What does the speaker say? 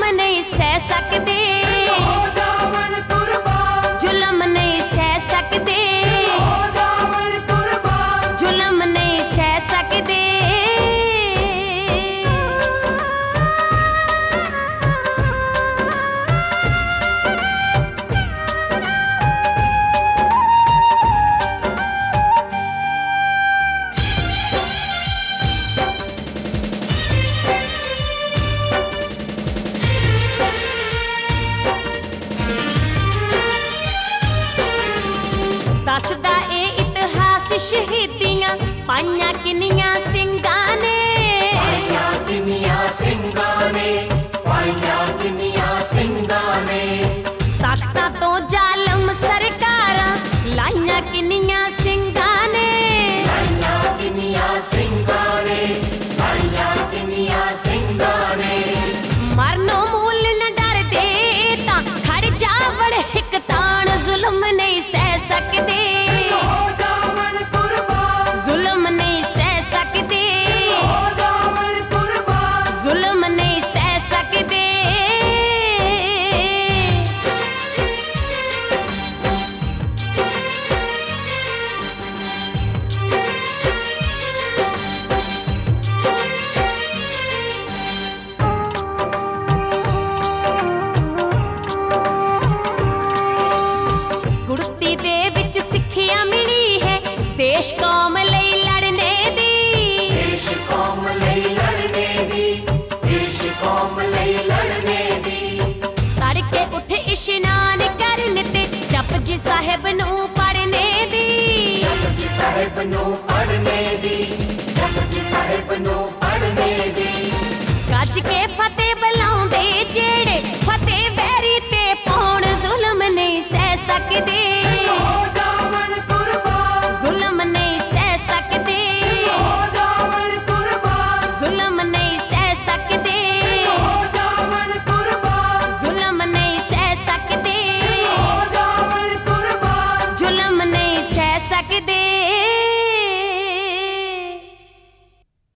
नहीं सह सकते, जुल्म नहीं सह सकते, जुल्म नहीं सह सकते। दसदा ए इतिहास शहीदियां पाइयां किन्नियां सिंगां ने, पाइयां किन्नियां सिंगां ने, पाइयां किन्नियां सिंगां ने। तख्तां तो जालम सरकारां लाइयां किन्नियां सिंगां ने, पाइयां किन्नियां सिंगां ने, पाइयां किन्नियां सिंगां ने। मरनो मूल न डरदे तां खड़ जावड़ हिक ताण, जुल्म नहीं सह सकदे, जुल्म नहीं सह सकदे, जुल्म नहीं सह सकदे। गुड़ती दे विच सिक्खिया मिली है देश कौम लई लड़ने दी, देश कौम लई लड़ने दी, देश कौम लई लड़ने दी। तड़के उठ इशनान करने ते जपजी साहिब नूं पढ़ने दी, जपजी साहिब नूं पढ़ने दी, जपजी साहिब नूं पढ़ने दी। गज के